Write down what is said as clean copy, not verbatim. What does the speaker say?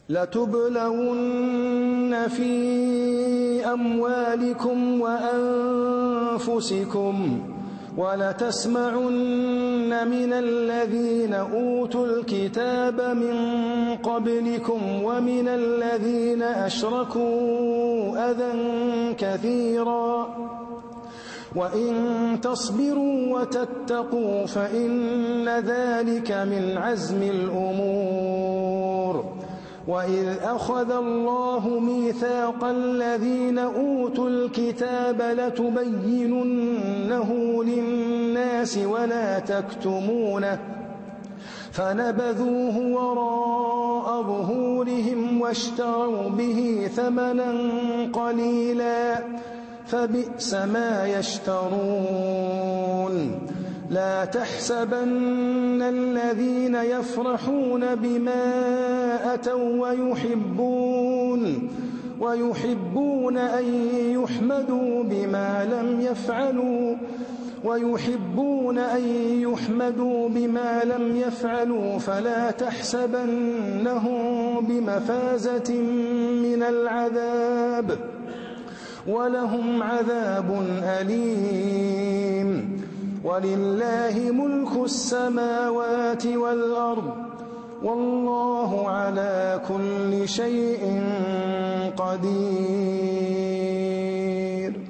لتبلون في أموالكم وأنفسكم ولتسمعن من الذين أوتوا الكتاب من قبلكم ومن الذين أشركوا أذى كثيرا وإن تصبروا وتتقوا فإن ذلك من عزم الأمور. وإذ أخذ الله ميثاق الذين أوتوا الكتاب لتبيننه للناس ولا تكتمونه فنبذوه وراء ظهورهم واشتروا به ثمنا قليلا فبئس ما يشترون. لا تحسبن الذين يفرحون بما أتوا ويحبون أن يحمدوا بما لم يفعلوا فلا تحسبنهم بمفازة من العذاب ولهم عذاب أليم. ولله ملك السماوات والأرض والله على كل شيء قدير.